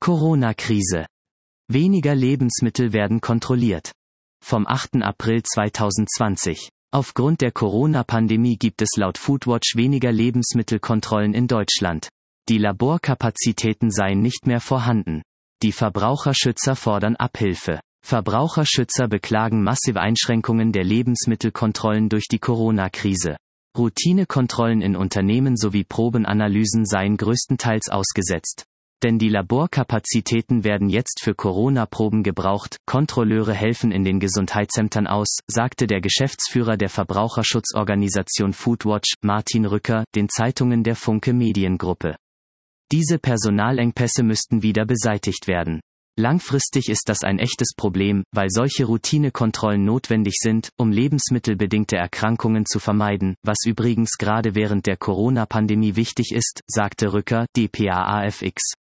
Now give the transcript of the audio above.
Corona-Krise. Weniger Lebensmittel werden kontrolliert. Vom 8. April 2020. Aufgrund der Corona-Pandemie gibt es laut Foodwatch weniger Lebensmittelkontrollen in Deutschland. Die Laborkapazitäten seien nicht mehr vorhanden. Die Verbraucherschützer fordern Abhilfe. Verbraucherschützer beklagen massive Einschränkungen der Lebensmittelkontrollen durch die Corona-Krise. Routinekontrollen in Unternehmen sowie Probenanalysen seien größtenteils ausgesetzt. Denn die Laborkapazitäten werden jetzt für Corona-Proben gebraucht, Kontrolleure helfen in den Gesundheitsämtern aus, sagte der Geschäftsführer der Verbraucherschutzorganisation Foodwatch, Martin Rücker, den Zeitungen der Funke Mediengruppe. Diese Personalengpässe müssten wieder beseitigt werden. Langfristig ist das ein echtes Problem, weil solche Routinekontrollen notwendig sind, um lebensmittelbedingte Erkrankungen zu vermeiden, was übrigens gerade während der Corona-Pandemie wichtig ist, sagte Rücker, dpa-AFX.